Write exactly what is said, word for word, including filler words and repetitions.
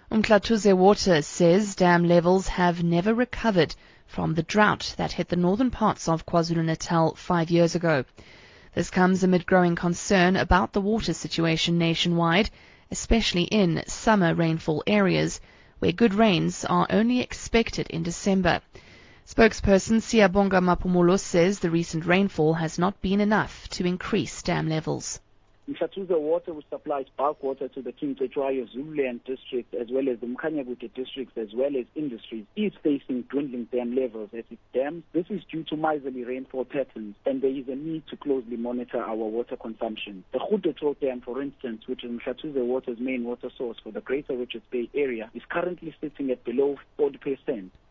Umhlathuze Water says dam levels have never recovered from the drought that hit the northern parts of KwaZulu-Natal five years ago. This comes amid growing concern about the water situation nationwide, especially in summer rainfall areas, where good rains are only expected in December. Spokesperson Siyabonga Mapumulo says the recent rainfall has not been enough to increase dam levels. Umhlathuze Water, which supplies bulk water to the King Cetshwayo Zululand district as well as the Mkhanyakude districts as well as industries, is facing dwindling dam levels at its dams. This is due to miserly rainfall patterns, and there is a need to closely monitor our water consumption. The Grootetrol Dam, for instance, which is Umhlathuze Water's main water source for the Greater Richards Bay area, is currently sitting at below forty percent.